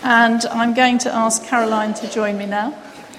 And I'm going to ask Caroline to join me now.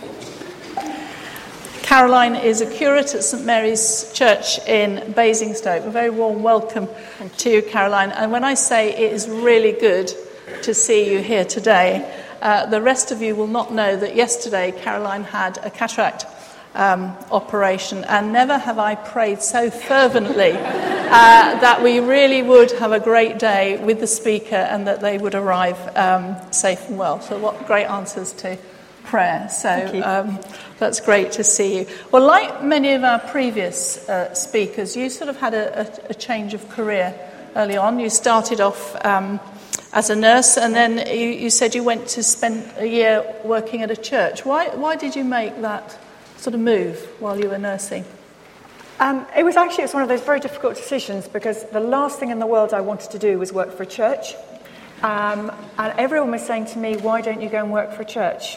Caroline is a curate at St Mary's Church in Basingstoke. A very warm welcome to you, Caroline. And when I say it is really good to see you here today, the rest of you will not know that yesterday Caroline had a cataract operation, and never have I prayed so fervently that we really would have a great day with the speaker and that they would arrive safe and well. So what great answers to prayer. So that's great to see you. Well, like many of our previous speakers, you sort of had a change of career early on. You started off as a nurse, and then you said you went to spend a year working at a church. Why did you make that sort of move while you were nursing? It was one of those very difficult decisions, because the last thing in the world I wanted to do was work for a church. And everyone was saying to me, why don't you go and work for a church?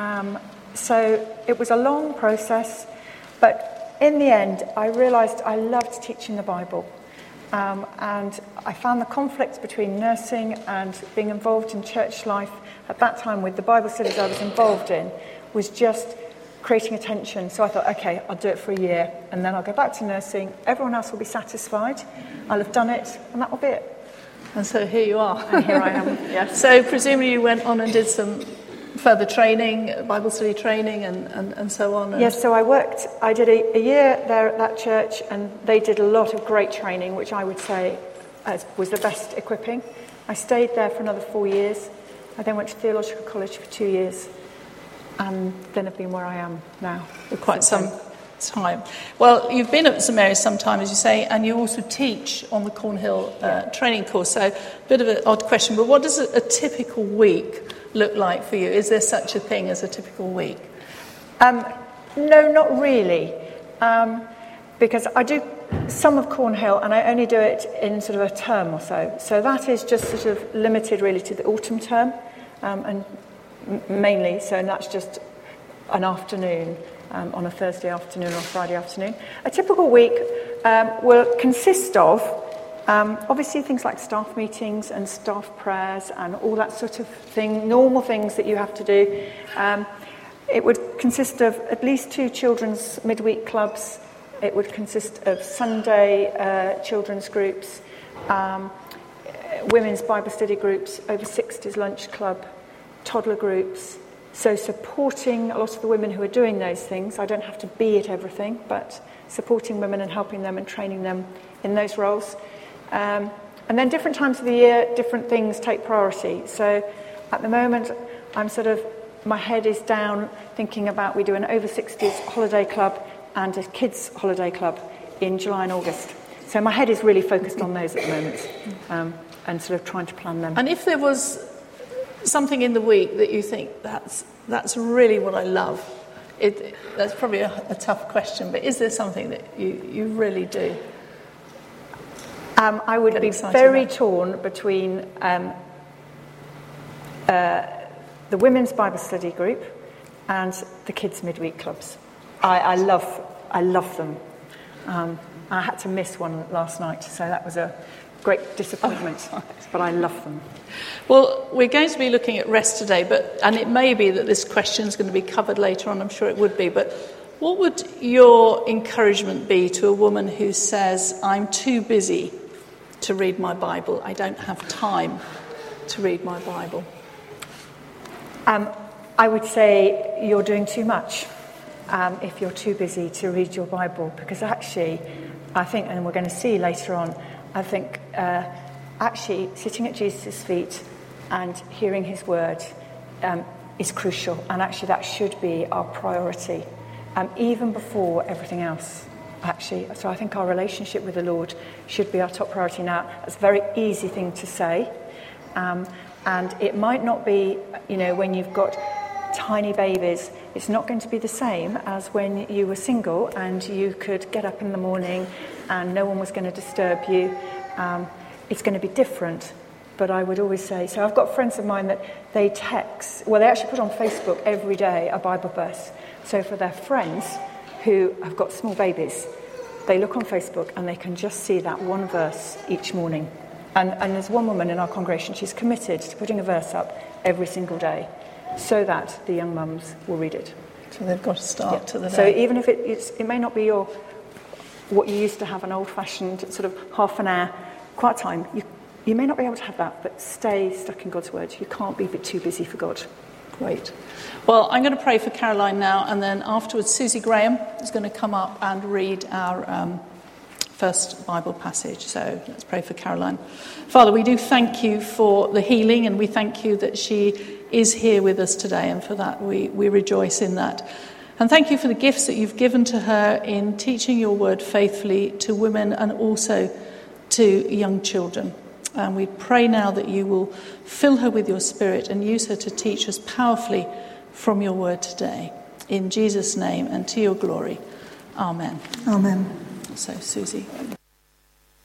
So it was a long process, but in the end I realised I loved teaching the Bible. And I found the conflict between nursing and being involved in church life at that time with the Bible studies I was involved in was just creating a tension. So I thought, okay, I'll do it for a year and then I'll go back to nursing. Everyone else will be satisfied. I'll have done it and that will be it. And so here you are. And here I am, yes. So presumably you went on and did some further training, Bible study training and so on. Yes, so I did a year there at that church, and they did a lot of great training, which I would say was the best equipping. I stayed there for another 4 years. I then went to theological college for 2 years. And then I've been where I am now. For quite some time. Well, you've been at St Mary's some time, as you say, and you also teach on the Cornhill training course. So a bit of an odd question, but what does a typical week look like for you? Is there such a thing as a typical week? No, not really. Because I do some of Cornhill, and I only do it in sort of a term or so. So that is just sort of limited really to the autumn term, and mainly, so that's just an afternoon on a Thursday afternoon or Friday afternoon. A typical week will consist of obviously things like staff meetings and staff prayers and all that sort of thing, normal things that you have to do. It would consist of at least 2 children's midweek clubs. It would consist of Sunday children's groups, women's Bible study groups, over 60s lunch club, toddler groups. So supporting a lot of the women who are doing those things. I don't have to be at everything, but supporting women and helping them and training them in those roles. And then different times of the year, different things take priority. So at the moment, my head is down thinking about, we do an over 60s holiday club and a kids holiday club in July and August. So my head is really focused on those at the moment, and sort of trying to plan them. And if there was something in the week that you think that's really what I love, that's probably a tough question, but is there something that you really do? I would be very torn between the women's Bible study group and the kids' midweek clubs. I love them. I had to miss one last night, so that was a great disappointment, but I love them. Well, we're going to be looking at rest today, and it may be that this question is going to be covered later on, I'm sure it would be, but what would your encouragement be to a woman who says, I'm too busy to read my Bible, I don't have time to read my Bible? I would say you're doing too much if you're too busy to read your Bible, because actually, I think, and we're going to see later on, I think actually sitting at Jesus' feet and hearing his word is crucial, and actually that should be our priority, even before everything else, actually. So I think our relationship with the Lord should be our top priority. Now, that's a very easy thing to say, and it might not be, when you've got tiny babies, it's not going to be the same as when you were single and you could get up in the morning and no one was going to disturb you. It's going to be different. But I would always say, so I've got friends of mine that they actually put on Facebook every day a Bible verse. So for their friends who have got small babies, they look on Facebook and they can just see that one verse each morning. And there's one woman in our congregation, she's committed to putting a verse up every single day so that the young mums will read it. So they've got to start to the day. So even if it may not be what you used to have, an old-fashioned sort of half an hour quiet time, you may not be able to have that, but stay stuck in God's word. You can't be too busy for God. Great. Well, I'm going to pray for Caroline now, and then afterwards Susie Graham is going to come up and read our first Bible passage. So let's pray for Caroline. Father, we do thank you for the healing, and we thank you that she is here with us today, and for that we rejoice in that. And thank you for the gifts that you've given to her in teaching your word faithfully to women and also to young children. And we pray now that you will fill her with your spirit and use her to teach us powerfully from your word today. In Jesus' name and to your glory. Amen. Amen. So, Susie.